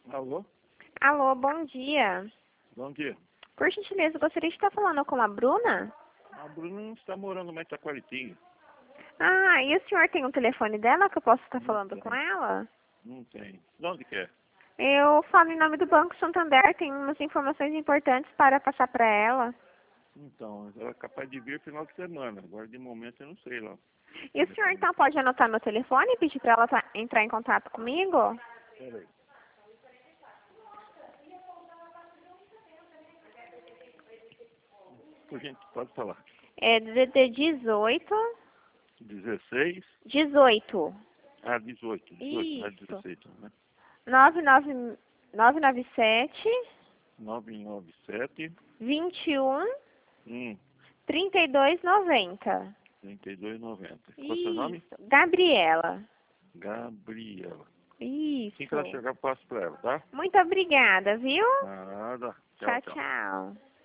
Alô? Alô, bom dia. Bom dia. Por gentileza, gostaria de estar falando com a Bruna? A Bruna não está morando mais em Taquaritinga. Ah, e o senhor tem o telefone dela que eu posso estar Não falando com tem. ela? Não tem. De onde que é? Eu falo em nome do Banco Santander, tem umas informações importantes para passar para ela. Então, ela é capaz de vir final de semana. Agora, de momento, eu não sei lá. E o senhor então pode anotar meu telefone e pedir para ela entrar em contato comigo? Peraí. Por gente, pode falar. É DDD 18. 16? 18. Ah, 18. 18, não é Isso. 16, né? 997 997 21 1 3290. 3290. Qual é o seu nome? Isso. Gabriela. Gabriela. Assim que ela Isso. chegar, eu passo para ela, tá? Muito obrigada, viu? Nada. Tchau, Tchau, tchau. tchau.